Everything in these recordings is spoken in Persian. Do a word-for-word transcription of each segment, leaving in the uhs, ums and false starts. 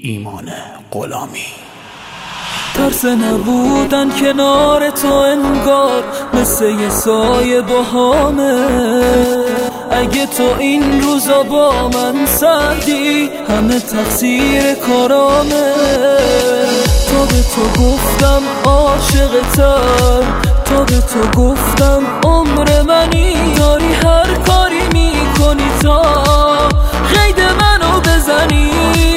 ایمان غلامی. ترس نبودن کنار تو انگار مثل یه سایه باهامه. اگه تو این روزا با من سردی همه تقصیر کارامه. تا به تو گفتم عاشقتم، تا به تو گفتم عمر منی. داری هر کاری میکنی تا قید منو بزنی.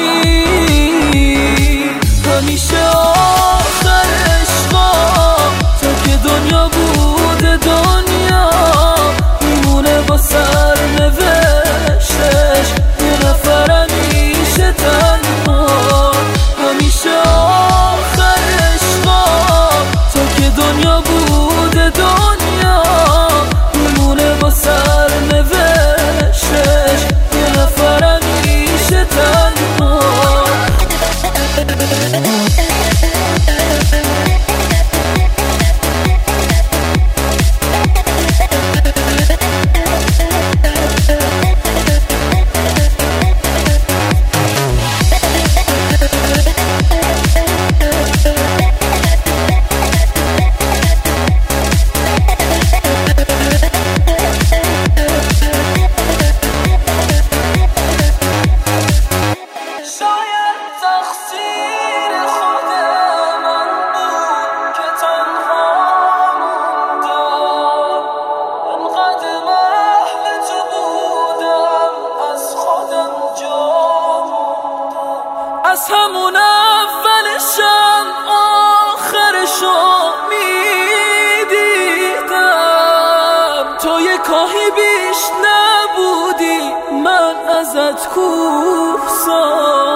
همیشه آخر عشقا تا که دنیا بوده دنیا میمونه با سر نوشتش یه نفر همیشه تنها. همیشه آخر عشقا تا که دنیا بوده دنیا میمونه با سر نوشتش یه نفر همیشه تنها. از همون اولشم آخرشو میدیدم. تو یه کاهی بیش نبودی من ازت کوه